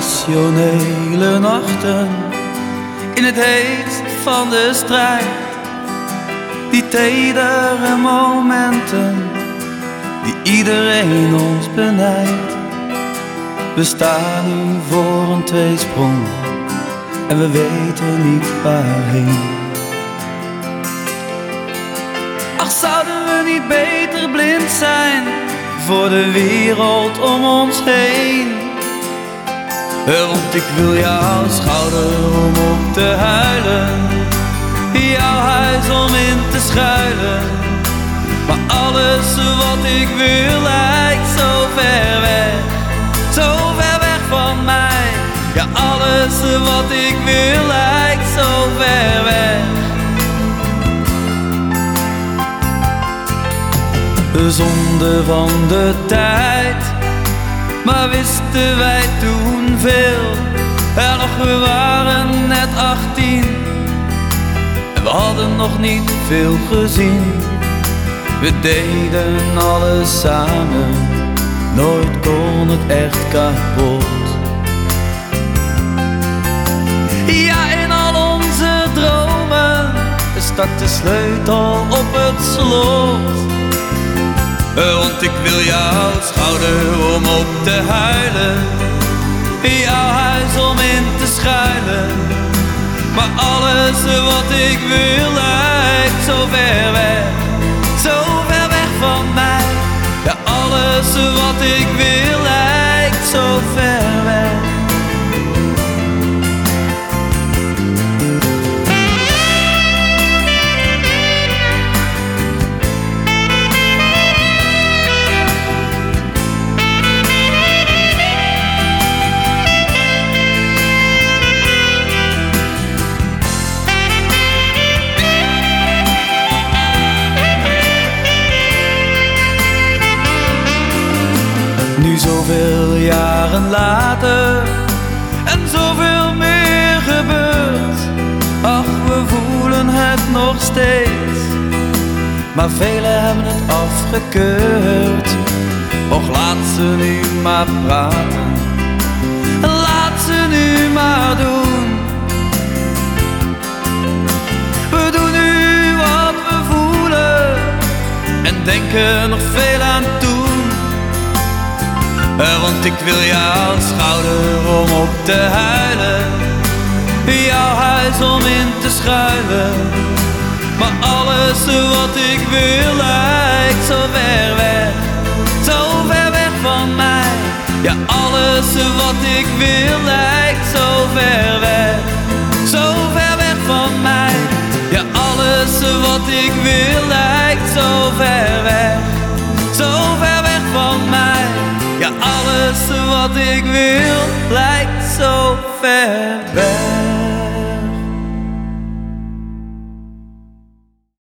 passionele nachten in het heetst van de strijd. Die tedere momenten die iedereen ons benijdt. We staan nu voor een tweesprong en we weten niet waarheen. Ach, zouden we niet beter blind zijn voor de wereld om ons heen? Want ik wil jouw schouder om op te huilen, jouw huis om in te schuilen. Maar alles wat ik wil lijkt zo ver weg van mij. Ja, alles wat ik wil lijkt zo ver weg. De zonde van de tijd, maar wisten wij toen veel. En nog, we waren net 18 en we hadden nog niet veel gezien. We deden alles samen, nooit kon het echt kapot. Ja, in al onze dromen stak de sleutel op het slot. Want ik wil jouw schouder om op te huilen, jouw huis om in te schuilen. Maar alles wat ik wil lijkt zo ver weg van mij. Ja, alles wat ik wil lijkt zo ver weg. Nu zoveel jaren later en zoveel meer gebeurt. Ach, we voelen het nog steeds, maar velen hebben het afgekeurd. Och, laat ze nu maar praten, laat ze nu maar doen. We doen nu wat we voelen en denken nog veel aan toen. Want ik wil jouw schouder om op te huilen, jouw huis om in te schuilen. Maar alles wat ik wil lijkt zo ver weg van mij. Ja, alles wat ik wil lijkt zo ver weg van mij. Ja, alles wat ik wil lijkt zo ver weg van mij. Ja, alles wat ik wil lijkt zo ver weg.